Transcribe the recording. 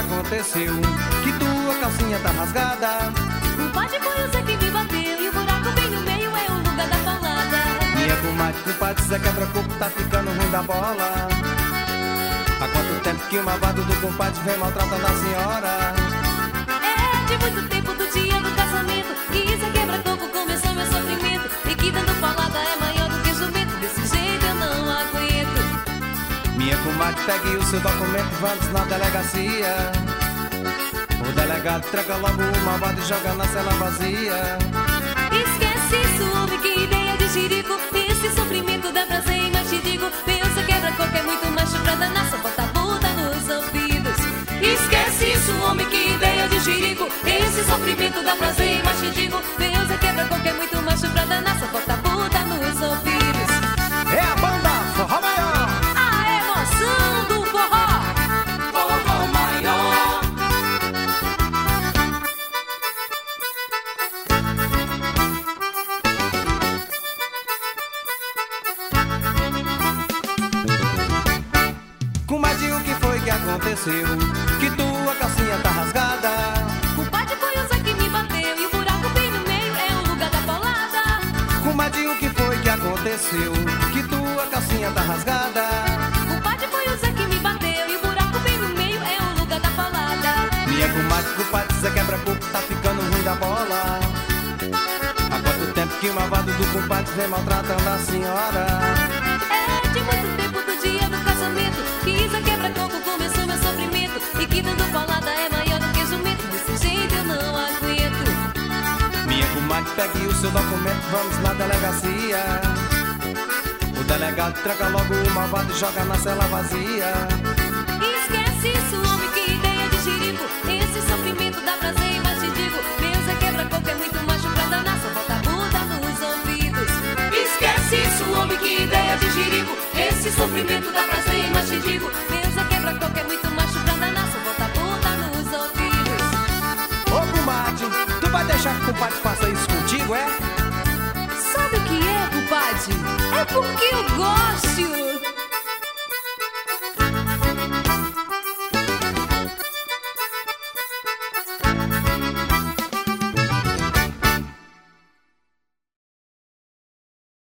aconteceu? Que tua calcinha tá rasgada. Compadre, foi o Zé que me bateu e o buraco bem no meio é o lugar da paulada. Minha comadre, compadre, Zé quebra-coco tá ficando ruim da bola. Há quanto tempo que o malvado do compadre vem maltratando a senhora? É de muito tempo do dia do casamento que Zé quebra-coco começou meu sofrimento. E que dando paulada é maior do que jumento. Desse jeito eu não aguento. Minha comadre, pegue o seu documento, vamos na delegacia. O delegado traga logo o malvado e joga na cela vazia. Esquece isso, homem, que ideia de jirico. Esse sofrimento dá prazer, mas te digo, pensa quebra-coco é muito macho pra danar, só bota puta nos ouvidos. Esquece isso, homem, que ideia de jirico. Esse sofrimento dá prazer, mas te digo, pensa quebra-coco é muito macho pra danar, só bota puta nos ouvidos. É a banda Forró Maior, A emoção do forró. Forró Maior. Comadre, o que foi que aconteceu? Que tua calcinha tá rasgada. Compadre, foi o Zé que me bateu e o buraco bem no meio é o lugar da paulada. Comadre, o que foi que aconteceu? Que tua calcinha tá rasgada. Compadre, foi o Zé que me bateu e o buraco bem no meio é o lugar da paulada. Minha comadre, compadre, Zé quebra-coco tá ficando ruim da bola. Há quanto tempo que o malvado do compadre vem maltratando a senhora? É de muito tempo do dia do casamento que Zé quebra-coco começou meu sofrimento. E que dando paulada é maior do que jumento. Desse jeito eu não aguento. Minha comadre, pegue o seu documento, vamos na delegacia. O delegado traga logo o malvado e joga na cela vazia. Esquece isso, homem, que ideia de jirico. Esse sofrimento dá prazer, mas te digo, meu Zé quebra-coco é muito macho pra danar, só bota puta nos ouvidos. Esquece isso, homem, que ideia de jirico. Esse sofrimento dá prazer, mas te digo, meu Zé quebra-coco é muito macho pra danar, só bota puta nos ouvidos. Ô comadre, tu vai deixar que o compadre faça isso contigo, é? Sabe o que é, compadre? É porque eu gosto.